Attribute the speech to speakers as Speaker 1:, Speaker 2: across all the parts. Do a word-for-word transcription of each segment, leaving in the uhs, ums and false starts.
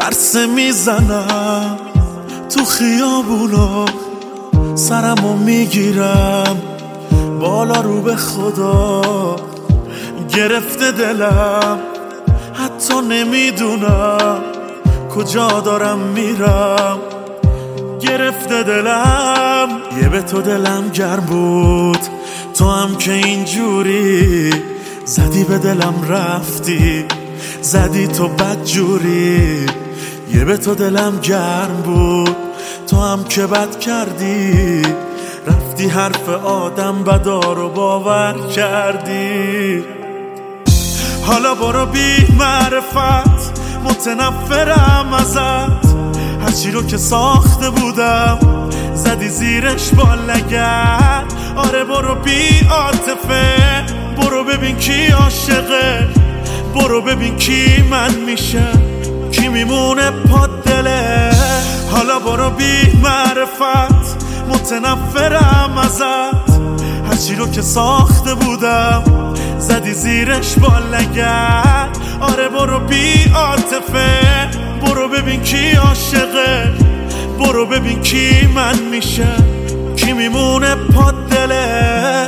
Speaker 1: برسه میزنم تو خیابونا، سرمو میگیرم بالا رو به خدا. گرفته دلم حتی نمیدونم کجا دارم میرم. گرفته دلم یه به تو دلم گرم بود، تو هم که اینجوری زدی به دلم رفتی، زدی تو بد جوری. یه به تو دلم گرم بود، تو هم که بد کردی، رفتی حرف آدم بدا رو باور کردی. حالا برو بی معرفت، متنفرم ازت، هرچی رو که ساخته بودم زدی زیرش با لگد. آره برو بی عاطفه، برو ببین کی عاشقه، برو ببین کی من میشه، کی میمونه پا دله. حالا برو بی معرفت، متنفرم ازت، هرچی رو که ساخته بودم زدی زیرش با لگد. آره برو بی عاطفه، برو ببین کی عاشقه، برو ببین کی من میشه، کی میمونه پا دله.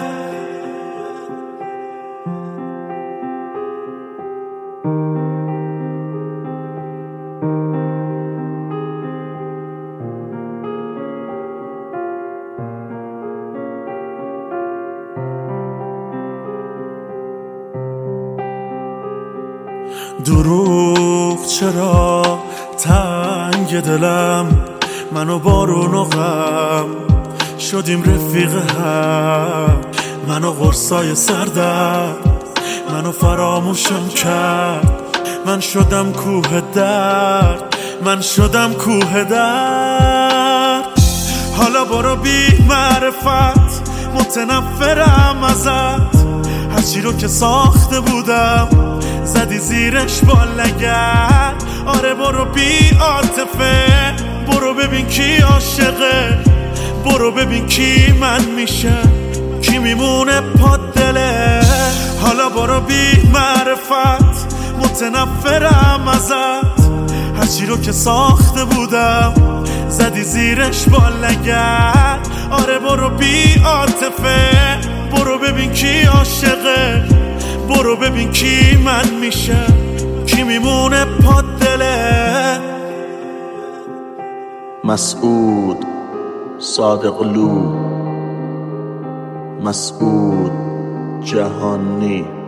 Speaker 1: دروغ چرا تنگ دلم، منو بارون و غم شدیم رفیق هم. منو قرصای سردم، منو فراموشم کرد، من شدم کوه درد، من شدم کوه درد. حالا برو بی معرفت، متنفرم ازت، هرچی رو که ساخته بودم زدی زیرش با لگد. آره برو بی عاطفه، برو ببین کی عاشقه، برو ببین کی من میشه، کی میمونه پا دله. حالا برو بی معرفت، متنفرم ازت، هرچی رو که ساخته بودم زدی زیرش با لگد. آره برو بی عاطفه، برو ببین کی عاشقه، برو ببین کی من میشه، کی میمونه پا دله.
Speaker 2: مسعود صادقلو، مسعود جهانی.